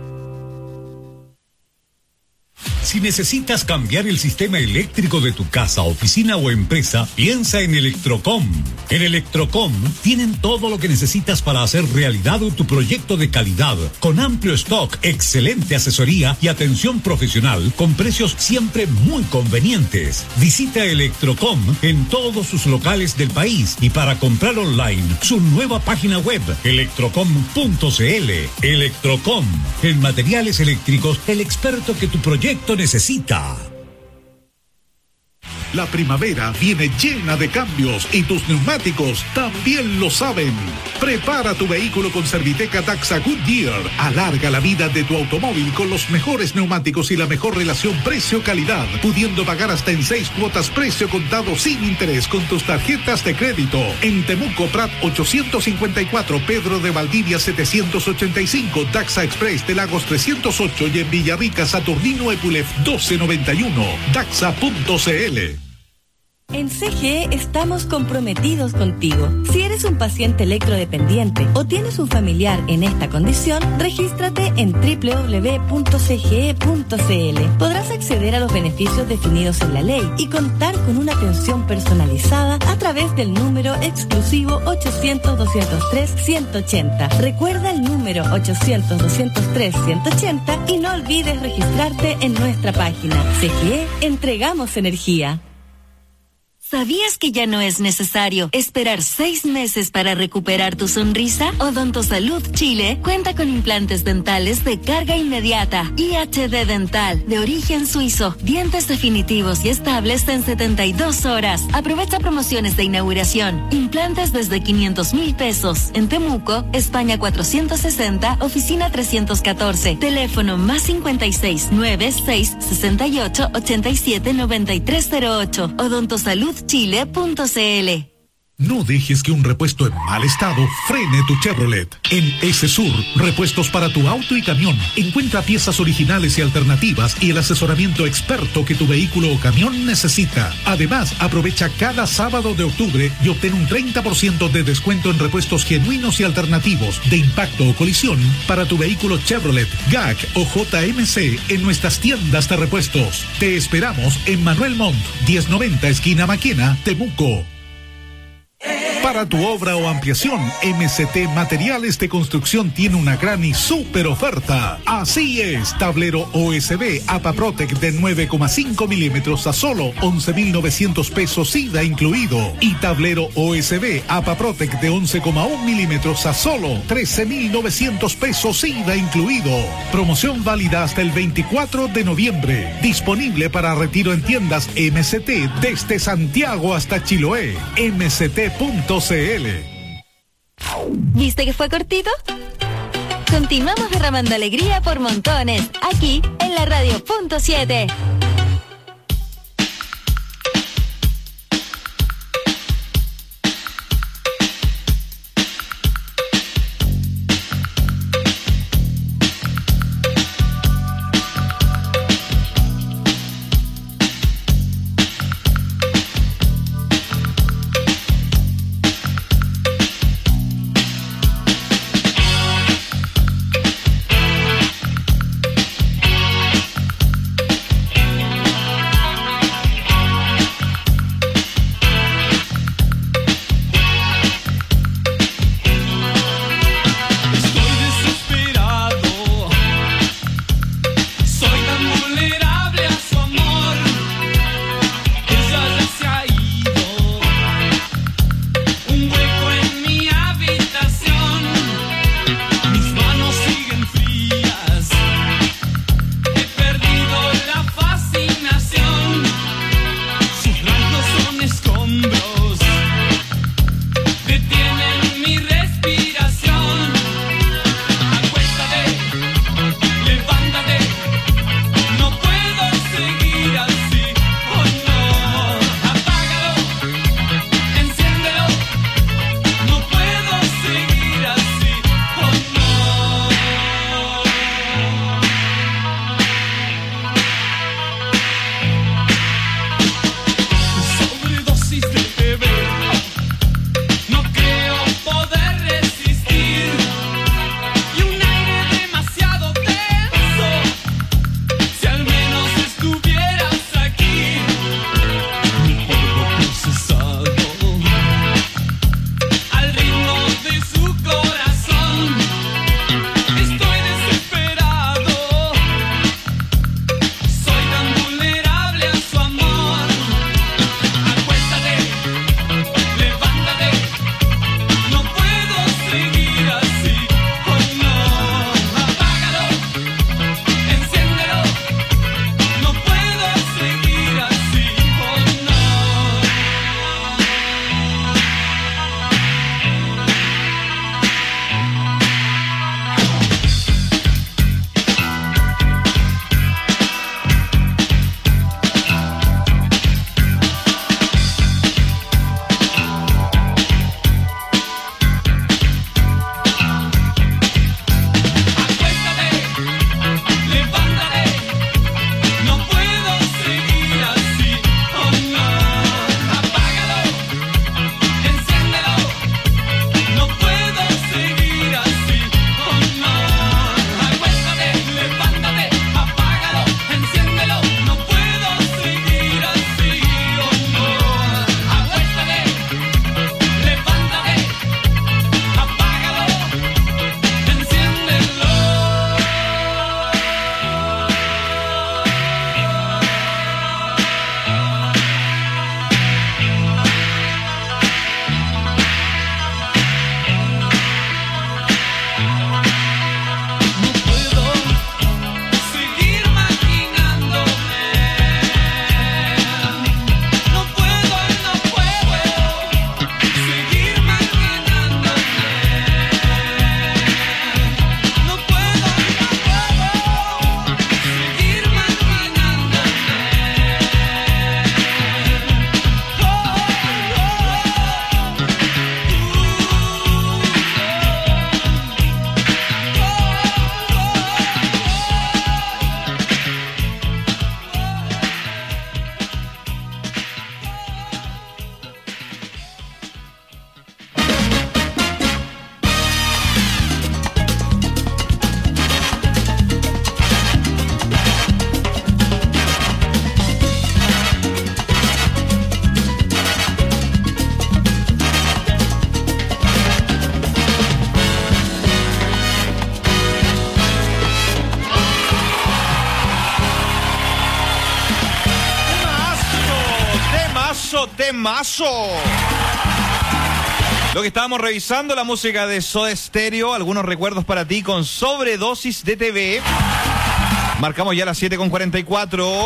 Si necesitas cambiar el sistema eléctrico de tu casa, oficina o empresa, piensa en Electrocom. En Electrocom tienen todo lo que necesitas para hacer realidad tu proyecto de calidad, con amplio stock, excelente asesoría y atención profesional, con precios siempre muy convenientes. Visita Electrocom en todos sus locales del país y para comprar online, su nueva página web, electrocom punto c l. Electrocom, en materiales eléctricos, el experto que tu proyecto necesita. La primavera viene llena de cambios y tus neumáticos también lo saben. Prepara tu vehículo con Serviteca Daxa Goodyear. Alarga la vida de tu automóvil con los mejores neumáticos y la mejor relación precio-calidad, pudiendo pagar hasta en seis cuotas precio contado sin interés con tus tarjetas de crédito. En Temuco, Prat ochocientos cincuenta y cuatro, Pedro de Valdivia setecientos ochenta y cinco, Daxa Express de Lagos trescientos ocho y en Villarrica, Saturnino Epulef doce noventa y uno. Daxa punto c l. En C G E estamos comprometidos contigo. Si eres un paciente electrodependiente o tienes un familiar en esta condición, regístrate en doble u doble u doble u punto c g e punto c l. Podrás acceder a los beneficios definidos en la ley y contar con una atención personalizada a través del número exclusivo ochocientos, doscientos tres, ciento ochenta. Recuerda el número ochocientos, doscientos tres, ciento ochenta y no olvides registrarte en nuestra página. C G E, entregamos energía. ¿Sabías que ya no es necesario esperar seis meses para recuperar tu sonrisa? Odontosalud Chile cuenta con implantes dentales de carga inmediata, I H D dental, de origen suizo, dientes definitivos y estables en setenta y dos horas. Aprovecha promociones de inauguración. Implantes desde quinientos mil pesos. En Temuco, España cuatrocientos sesenta, oficina trescientos catorce. Teléfono más cincuenta y seis, nueve seis, sesenta y ocho, ochenta y siete, noventa y tres cero ocho. Odontosalud chile punto c l. No dejes que un repuesto en mal estado frene tu Chevrolet. En S-Sur, repuestos para tu auto y camión. Encuentra piezas originales y alternativas y el asesoramiento experto que tu vehículo o camión necesita. Además, aprovecha cada sábado de octubre y obtén un treinta por ciento de descuento en repuestos genuinos y alternativos de impacto o colisión para tu vehículo Chevrolet, G A C o J M C en nuestras tiendas de repuestos. Te esperamos en Manuel Montt, diez noventa esquina Maquena, Temuco. Para tu obra o ampliación, M C T Materiales de Construcción tiene una gran y súper oferta. Así es, tablero O S B APAPROTEC de nueve coma cinco milímetros a solo once mil novecientos pesos I D A incluido. Y tablero O S B APAPROTEC de once coma uno milímetros a solo trece mil novecientos pesos I D A incluido. Promoción válida hasta el veinticuatro de noviembre. Disponible para retiro en tiendas M C T desde Santiago hasta Chiloé. M C T punto C L. ¿Viste que fue cortito? Continuamos derramando alegría por montones, aquí en la radio punto siete. Temazo. Lo que estábamos revisando, la música de Soda Stereo, algunos recuerdos para ti con Sobredosis de T V. Marcamos ya las siete con cuarenta y cuatro.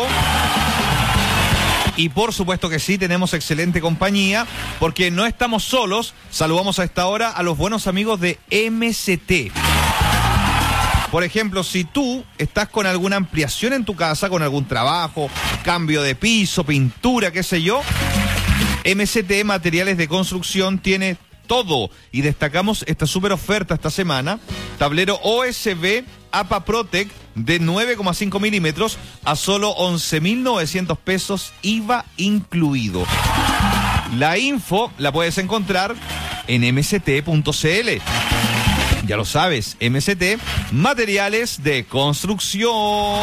Y por supuesto que sí, tenemos excelente compañía, porque no estamos solos. Saludamos a esta hora a los buenos amigos de M C T. Por ejemplo, si tú estás con alguna ampliación en tu casa, con algún trabajo, cambio de piso, pintura, qué sé yo, M S T Materiales de Construcción tiene todo. Y destacamos esta super oferta esta semana. Tablero O S B A P A Protect de nueve coma cinco milímetros a solo once mil novecientos pesos, I V A incluido. La info la puedes encontrar en m s t punto c l. Ya lo sabes, M S T, Materiales de Construcción.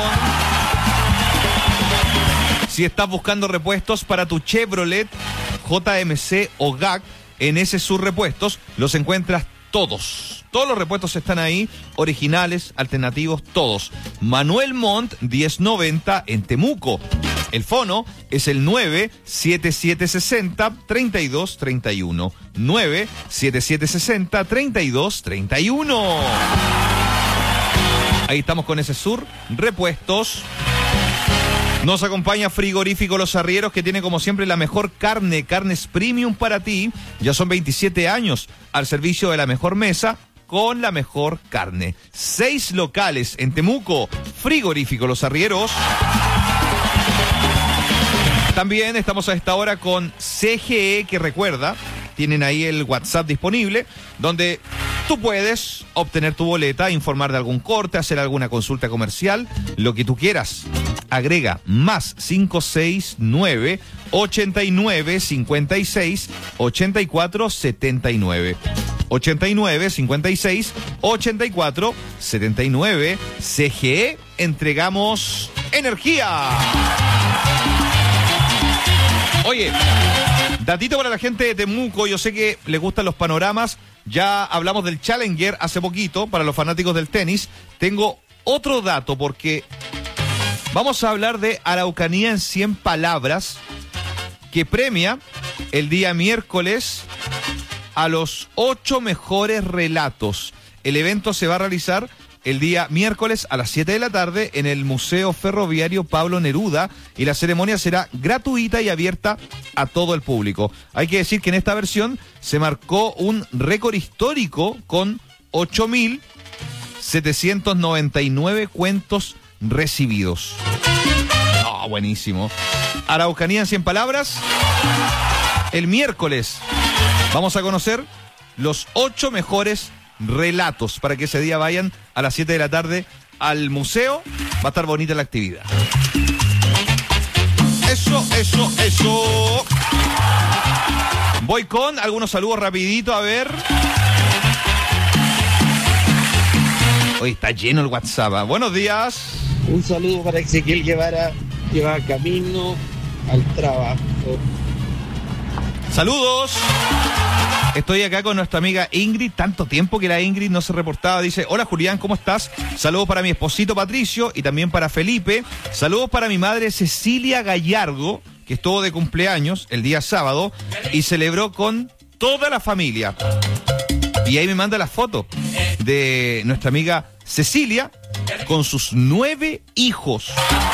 Si estás buscando repuestos para tu Chevrolet, J M C o G A C, en Esesur Repuestos los encuentras todos. Todos los repuestos están ahí, originales, alternativos, todos. Manuel Montt, diez noventa en Temuco. El fono es el nueve siete siete seis cero, tres dos tres uno. nueve siete siete seis cero, tres dos tres uno. Ahí estamos con Esesur Repuestos. Nos acompaña Frigorífico Los Arrieros, que tiene como siempre la mejor carne, carnes premium para ti. Ya son veintisiete años al servicio de la mejor mesa con la mejor carne. Seis locales en Temuco. Frigorífico Los Arrieros. También estamos a esta hora con C G E, que recuerda, tienen ahí el WhatsApp disponible, donde tú puedes obtener tu boleta, informar de algún corte, hacer alguna consulta comercial, lo que tú quieras. Agrega más cinco seis nueve, ochenta y nueve, cincuenta y seis, ochenta y cuatro, setenta y nueve. ochenta y nueve, cincuenta y seis, ochenta y cuatro, setenta y nueve. C G E, entregamos energía. Oye, datito para la gente de Temuco, yo sé que les gustan los panoramas, ya hablamos del Challenger hace poquito, para los fanáticos del tenis. Tengo otro dato porque vamos a hablar de Araucanía en cien palabras, que premia el día miércoles a los ocho mejores relatos. El evento se va a realizar el día miércoles a las siete de la tarde en el Museo Ferroviario Pablo Neruda, y la ceremonia será gratuita y abierta a todo el público. Hay que decir que en esta versión se marcó un récord histórico con ocho mil setecientos noventa y nueve cuentos recibidos. Ah, oh, buenísimo. Araucanía en cien palabras. El miércoles vamos a conocer los ocho mejores relatos para que ese día vayan a las siete de la tarde al museo. Va a estar bonita la actividad. Eso, eso, eso. Voy con algunos saludos rapidito, a ver. Hoy está lleno el WhatsApp. Buenos días. Un saludo para Ezequiel Guevara, que va camino al trabajo. Saludos. Estoy acá con nuestra amiga Ingrid, tanto tiempo que la Ingrid no se reportaba. Dice, hola Julián, ¿cómo estás? Saludos para mi esposito Patricio y también para Felipe. Saludos para mi madre Cecilia Gallardo, que estuvo de cumpleaños el día sábado y celebró con toda la familia. Y ahí me manda la foto de nuestra amiga Cecilia con sus nueve hijos.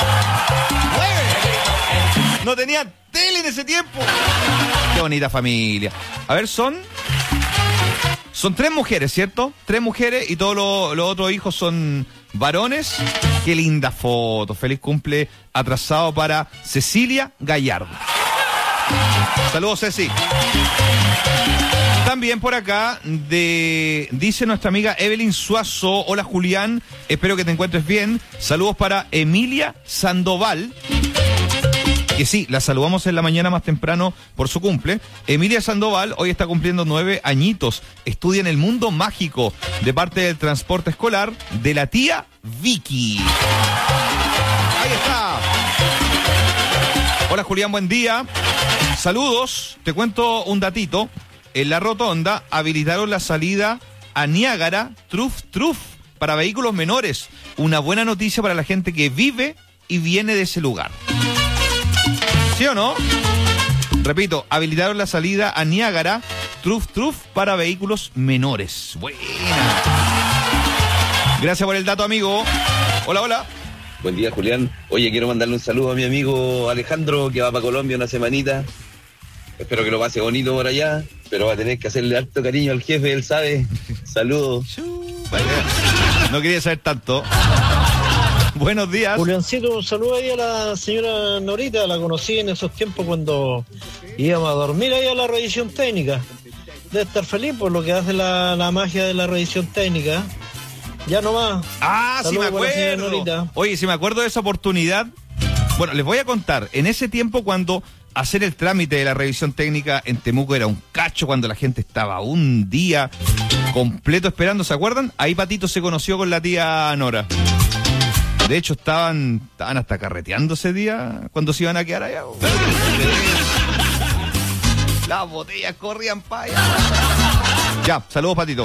¡Nueve! No tenía tele en ese tiempo. Qué bonita familia. A ver, son... Son tres mujeres, ¿cierto? Tres mujeres y todos los lo otros hijos son varones. Qué linda foto. Feliz cumple atrasado para Cecilia Gallardo. Saludos, Ceci. También por acá de, dice nuestra amiga Evelyn Suazo. Hola Julián, espero que te encuentres bien. Saludos para Emilia Sandoval, que sí, la saludamos en la mañana más temprano por su cumple. Emilia Sandoval hoy está cumpliendo nueve añitos. Estudia en el Mundo Mágico de parte del transporte escolar de la tía Vicky. Ahí está. Hola Julián, buen día. Saludos, te cuento un datito. En la rotonda habilitaron la salida a Niágara Truf Truf para vehículos menores. Una buena noticia para la gente que vive y viene de ese lugar. ¿Sí o no? Repito, habilitaron la salida a Niágara Truf Truf para vehículos menores. Buena. Gracias por el dato, amigo. Hola, hola. Buen día, Julián. Oye, quiero mandarle un saludo a mi amigo Alejandro, que va para Colombia una semanita. Espero que lo pase bonito por allá, pero va a tener que hacerle harto cariño al jefe, él sabe. Saludos. No quería saber tanto. Buenos días. Juliancito, un saludo ahí a la señora Norita, la conocí en esos tiempos cuando íbamos a dormir ahí a la revisión técnica. Debe estar feliz por lo que hace la, la magia de la revisión técnica. Ya nomás. Ah, sí me acuerdo. Oye, si me acuerdo de esa oportunidad. Bueno, les voy a contar. En ese tiempo cuando hacer el trámite de la revisión técnica en Temuco era un cacho, cuando la gente estaba un día completo esperando, ¿se acuerdan? Ahí Patito se conoció con la tía Nora. De hecho, estaban, estaban hasta carreteando ese día cuando se iban a quedar allá. Las botellas corrían para allá. Ya, saludos, Patito.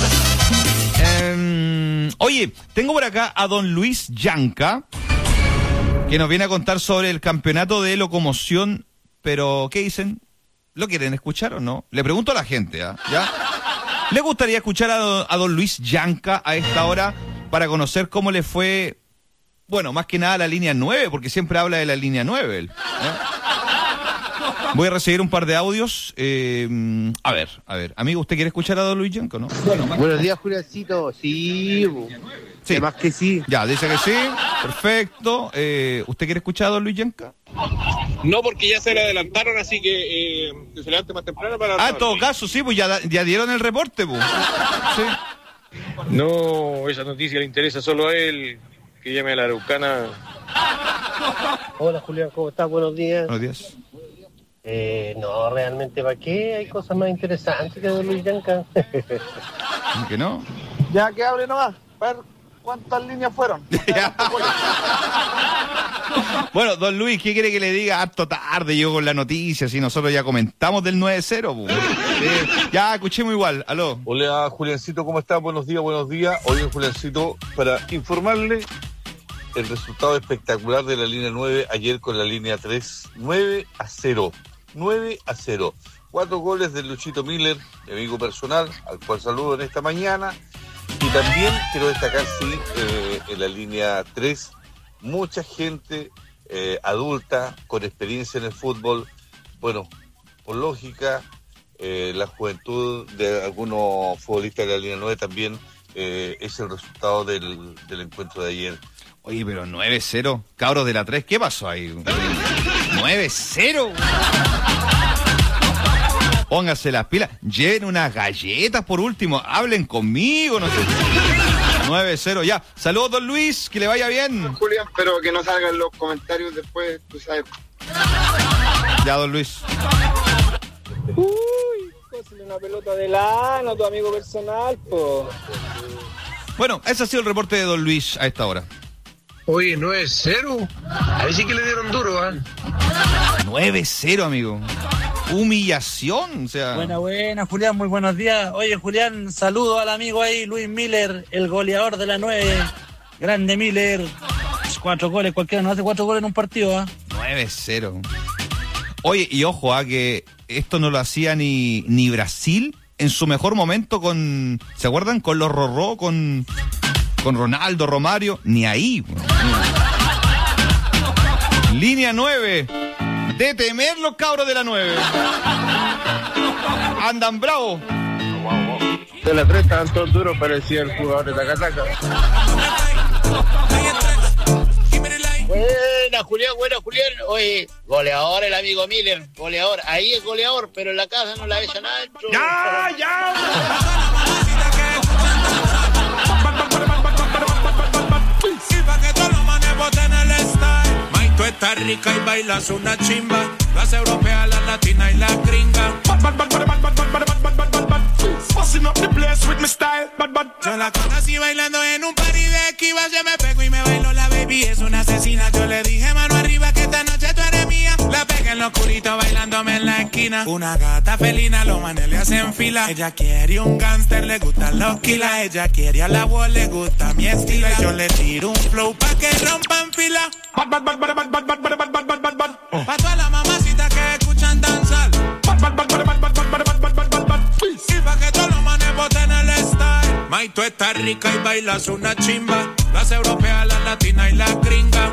Eh, oye, tengo por acá a don Luis Yanca, que nos viene a contar sobre el campeonato de locomoción. Pero, ¿qué dicen? ¿Lo quieren escuchar o no? Le pregunto a la gente, ¿eh? ¿Ya? ¿Le gustaría escuchar a don, a don Luis Yanca a esta hora para conocer cómo le fue, bueno, más que nada la línea nueve, porque siempre habla de la línea nueve él, ¿eh? Voy a recibir un par de audios. Eh, a ver, a ver. Amigo, ¿usted quiere escuchar a don Luis Yanca, no? Bueno, buenos días, Juliancito. Sí, sí. Además que sí. Ya, dice que sí. Perfecto. Eh, ¿Usted quiere escuchar a don Luis Yanca? No, porque ya se le adelantaron, así que, eh, que se levante más temprano para... Ah, en todo caso, sí, pues ya, ya dieron el reporte, pues. Sí. No, esa noticia le interesa solo a él. Que llame a la Araucana. Hola, Julián, ¿cómo estás? Buenos días. Buenos días. Eh, no, realmente, ¿para qué? Hay cosas más interesantes que don Luis Yanca. ¿Que no? Ya que abre nomás, a ver cuántas líneas fueron. Bueno, don Luis, ¿qué quiere que le diga? Harto tarde llegó con la noticia, si nosotros ya comentamos del nueve cero. Sí. Ya, escuchemos igual, aló. Hola, Juliancito, ¿cómo estás? Buenos días, buenos días. Oye, Juliancito, para informarle el resultado espectacular de la línea nueve ayer con la línea tres, nueve a cero. nueve a cero. Cuatro goles de Luchito Miller, mi amigo personal, al cual saludo en esta mañana. Y también quiero destacar, sí, eh, en la línea tres, mucha gente eh, adulta, con experiencia en el fútbol. Bueno, por lógica, eh, la juventud de algunos futbolistas de la línea nueve también eh, es el resultado del, del encuentro de ayer. Oye, pero nueve cero, cabros de la tres, ¿qué pasó ahí? nueve cero. Pónganse las pilas, lleven unas galletas por último, hablen conmigo, no sé. nueve cero, ya. Saludos, don Luis, que le vaya bien. Julián, pero que no salgan los comentarios después, tú sabes. Ya, don Luis. Uy, cósele una pelota de lana, tu amigo personal, po. Bueno, ese ha sido el reporte de don Luis a esta hora. Oye, nueve cero. Ahí sí que le dieron duro, ¿eh? nueve cero, amigo. Humillación, o sea. Buena, buena, Julián, muy buenos días. Oye, Julián, saludo al amigo ahí, Luis Miller, el goleador de la nueve. Grande Miller. Cuatro goles, cualquiera no hace cuatro goles en un partido, ¿ah? ¿eh? nueve cero. Oye, y ojo, a que esto no lo hacía ni, ni Brasil en su mejor momento con, ¿se acuerdan? Con los Rorró, con, con Ronaldo, Romario, ni ahí. Línea nueve. De temer los cabros de la nueve. Andan bravos. De la tres estaban todos duros, parecía el jugador de Tacataca. Buena, Julián, buena, Julián. Oye, goleador el amigo Miller, goleador. Ahí es goleador, pero en la casa no la echa Nacho. ¡Ya, ya! Y pa' que todos los manes boten el style. Mike, tú estás rica y bailas una chimba. Las europeas, las latinas y las gringas. Yo la conocí bailando en un party de esquivas. Yo me pego y me bailo la baby. Es una asesina. Yo le dije mano arriba que esta noche tú eres mía. La pegué en lo oscurito bailándome en la esquina. Una gata felina, los manes le hacen fila. Ella quiere un gangster, le gustan los kilas. Ella quiere a la voz, le gusta mi estilo. Y yo le tiro un flow pa' que rompan fila. Pa' todas las mamacitas que escuchan danzar. Y pa' que todos los manes boten el style. May, tú estás rica y bailas una chimba. Las europeas, las latinas y las gringas.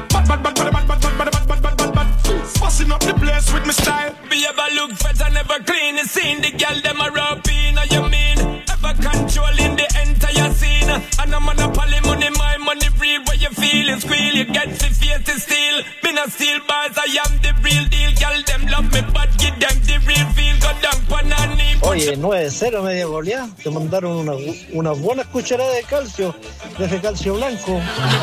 Fussing up the place with my style. Be ever look fresh and never clean. You seen the girl them a rub in, you mean? Ever controlling the entire scene. And I'm on a poly a steel bars, I am the real deal. Girl, them love me, but give them the real feel. Go down, panani. Oye, nueve cero media goleada. Te mandaron una, una buena cucharada de calcio, de ese calcio blanco.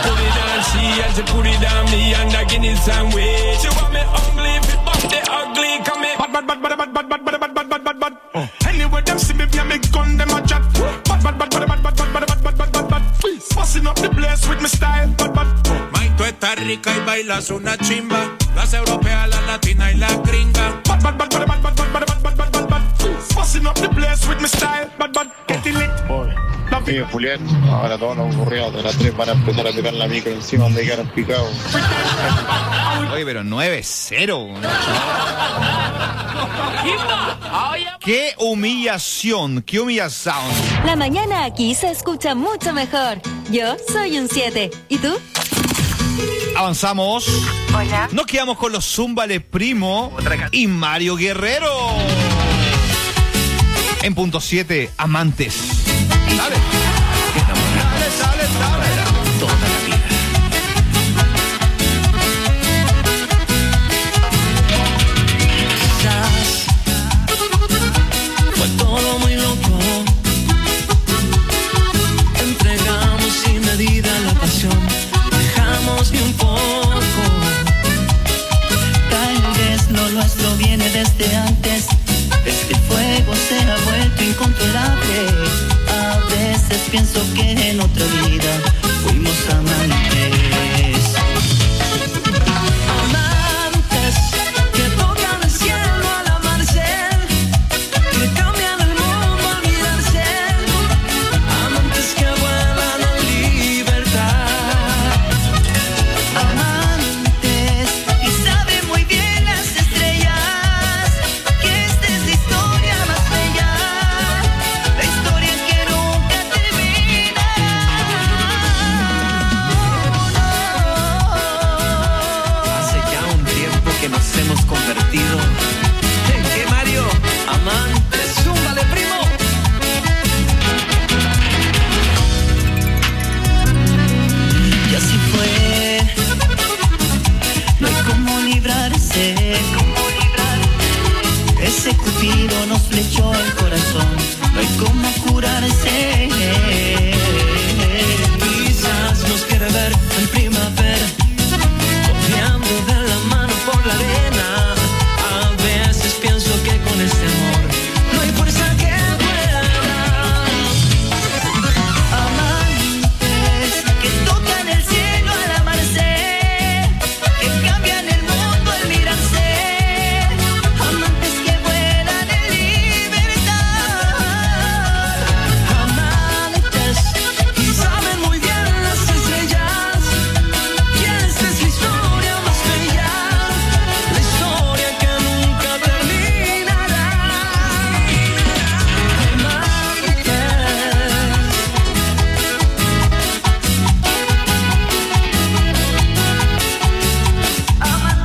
Anyway, them see me, me gun, them a chat. Bad, bad, bad, bad, bad, bad, bad, bad, bad, bad, bad, bad. Busting up the place with my style, bad, bad. Mike, tú estás rica y bailas una chimba. Las europeas, la latina y la gringa. Bad, bad, bad, bad, bad, bad, bad, bad, bad, bad, bad, bad. Busting up the place with my style, bad, bad. Get it lit. Oye, Julián, ahora todos los aburridos de las tres van a empezar a pegar la micro encima donde quedaron picados. Oye, pero nueve cero. ¡Qué humillación! ¡Qué humillación! La mañana aquí se escucha mucho mejor. Yo soy un siete. ¿Y tú? Avanzamos. Hola. Nos quedamos con los Zúmbale Primo y Mario Guerrero. En punto siete, Amantes. Dale. Dale, dale, dale. Toda la vida. Quizás fue todo muy loco. Entregamos sin medida la pasión. Dejamos ni un poco. Tal vez lo nuestro viene desde antes. Este fuego se ha vuelto incontrolable. A veces pienso que en otra vida fuimos amantes. Amantes que tocan el cielo al amarse, que cambian el mundo al mirarse. Amantes que vuelan en libertad. Amantes y saben muy bien las estrellas que esta es la historia más bella, la historia que nunca termina. Hace ya un tiempo que nos hemos convertido en que Mario, amantes, zúmbale primo. Y así fue, no hay cómo librarse, ese cupido nos flechó el corazón, no hay cómo curarse.